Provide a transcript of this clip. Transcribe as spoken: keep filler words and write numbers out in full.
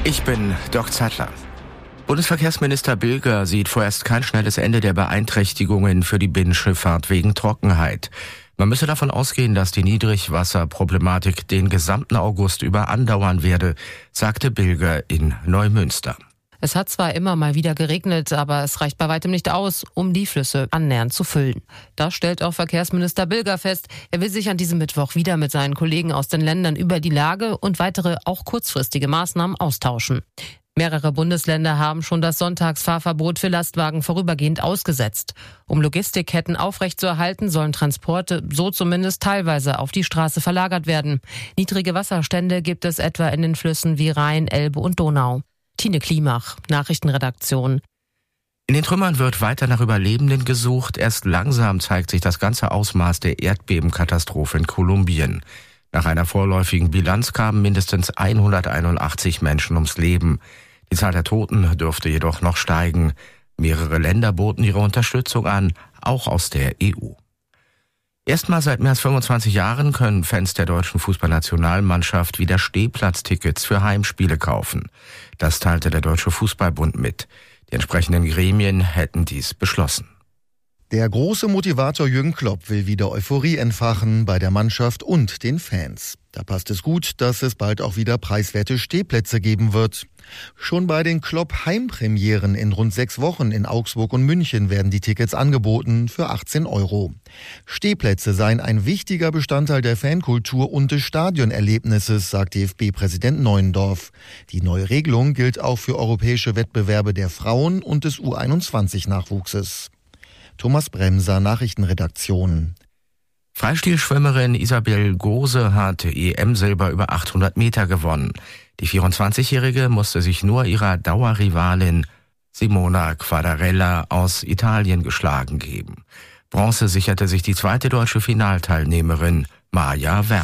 Ich bin Doc Zettler. Bundesverkehrsminister Bilger sieht vorerst kein schnelles Ende der Beeinträchtigungen für die Binnenschifffahrt wegen Trockenheit. Man müsse davon ausgehen, dass die Niedrigwasserproblematik den gesamten August über andauern werde, sagte Bilger in Neumünster. Es hat zwar immer mal wieder geregnet, aber es reicht bei weitem nicht aus, um die Flüsse annähernd zu füllen. Das stellt auch Verkehrsminister Bilger fest. Er will sich an diesem Mittwoch wieder mit seinen Kollegen aus den Ländern über die Lage und weitere, auch kurzfristige Maßnahmen austauschen. Mehrere Bundesländer haben schon das Sonntagsfahrverbot für Lastwagen vorübergehend ausgesetzt. Um Logistikketten aufrechtzuerhalten, sollen Transporte so zumindest teilweise auf die Straße verlagert werden. Niedrige Wasserstände gibt es etwa in den Flüssen wie Rhein, Elbe und Donau. Tine Klimach, Nachrichtenredaktion. In den Trümmern wird weiter nach Überlebenden gesucht. Erst langsam zeigt sich das ganze Ausmaß der Erdbebenkatastrophe in Kolumbien. Nach einer vorläufigen Bilanz kamen mindestens hunderteinundachtzig Menschen ums Leben. Die Zahl der Toten dürfte jedoch noch steigen. Mehrere Länder boten ihre Unterstützung an, auch aus der E U. Erstmals seit mehr als fünfundzwanzig Jahren können Fans der deutschen Fußballnationalmannschaft wieder Stehplatztickets für Heimspiele kaufen. Das teilte der Deutsche Fußballbund mit. Die entsprechenden Gremien hätten dies beschlossen. Der große Motivator Jürgen Klopp will wieder Euphorie entfachen bei der Mannschaft und den Fans. Da passt es gut, dass es bald auch wieder preiswerte Stehplätze geben wird. Schon bei den Klopp-Heimpremieren in rund sechs Wochen in Augsburg und München werden die Tickets angeboten für achtzehn Euro. Stehplätze seien ein wichtiger Bestandteil der Fankultur und des Stadionerlebnisses, sagt D F B-Präsident Neuendorf. Die neue Regelung gilt auch für europäische Wettbewerbe der Frauen und des U einundzwanzig-Nachwuchses. Thomas Bremser, Nachrichtenredaktion. Freistilschwimmerin Isabel Gose hat E M-Silber über achthundert Meter gewonnen. Die vierundzwanzigjährige musste sich nur ihrer Dauerrivalin Simona Quadarella aus Italien geschlagen geben. Bronze sicherte sich die zweite deutsche Finalteilnehmerin Maja Werner.